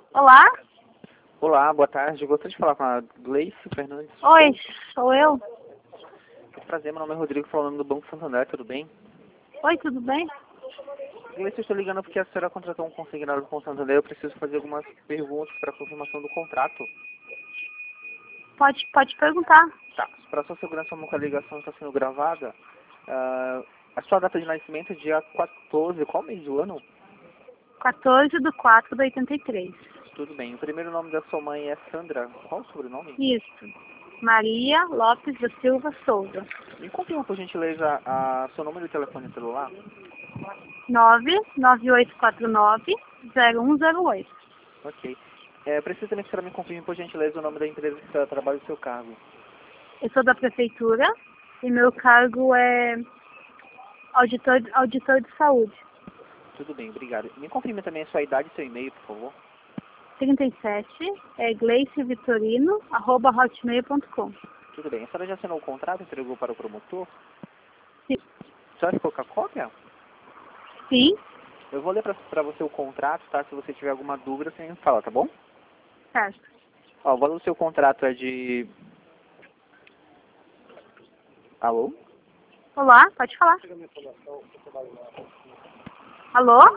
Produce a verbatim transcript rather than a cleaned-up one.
Olá? Olá, boa tarde. Eu gostaria de falar com a Gleice Fernandes. Oi, sou eu. Muito prazer, meu nome é Rodrigo, falando do Banco Santander, tudo bem? Oi, tudo bem? Gleice, eu estou ligando porque a senhora contratou um consignado com o Santander. Eu preciso fazer algumas perguntas para confirmação do contrato. Pode, pode perguntar. Tá. Para sua segurança, como que a ligação está sendo gravada, ah, a sua data de nascimento é dia quatorze, qual mês do ano? quatorze de quatro de oitenta e três. Tudo bem. O primeiro nome da sua mãe é Sandra. Qual o sobrenome? Isso. Maria Lopes da Silva Souza. Me confirma, por gentileza, a seu número de telefone celular. nove nove oito quatro nove zero um zero oito. Ok. É, preciso também que a senhora me confirme, por gentileza, o nome da empresa que a senhora trabalha e o seu cargo. Eu sou da prefeitura e meu cargo é auditor, auditor de saúde. Tudo bem, obrigado. Me confirme também a sua idade e seu e-mail, por favor. trinta e sete, é gleicevitorino, arroba hotmail ponto com. Tudo bem. A senhora já assinou o contrato e entregou para o promotor? Sim. A senhora ficou com a cópia? Sim, Eu vou ler para você o contrato, tá? Se você tiver alguma dúvida, você me fala, tá bom? certo. Ó, o valor do seu contrato é de... Alô? Olá, pode falar. Alô?